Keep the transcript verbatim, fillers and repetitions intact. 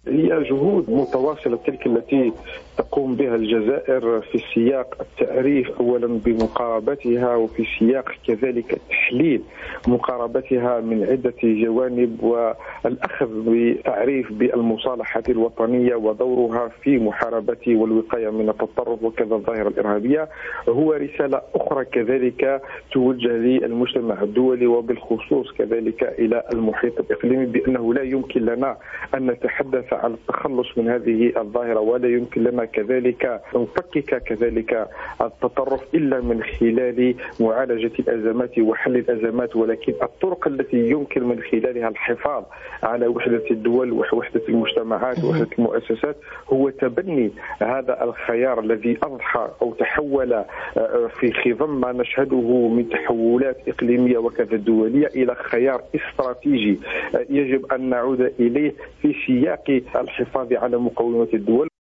هي جهود متواصلة تلك التي تقوم بها الجزائر في سياق التعريف أولا بمقاربتها، وفي سياق كذلك تحليل مقاربتها من عدة جوانب، والأخذ بتعريف بالمصالحة الوطنية ودورها في محاربة والوقاية من التطرف وكذا الظاهرة الإرهابية. هو رسالة أخرى كذلك توجه للمجتمع الدولي وبالخصوص كذلك إلى المحيط الإقليمي بأنه لا يمكن لنا أن نتحدث عن التخلص من هذه الظاهرة، ولا يمكن لنا كذلك نفكك كذلك التطرف إلا من خلال معالجة الأزمات وحل الأزمات، ولكن الطرق التي يمكن من خلالها الحفاظ على وحدة الدول ووحدة المجتمعات ووحدة المؤسسات هو تبني هذا الخيار الذي أضحى أو تحول في خضم ما نشهده من تحولات إقليمية وكذا دولية إلى خيار استراتيجي يجب أن نعود إليه في سياق الحفاظ على مقومات الدول.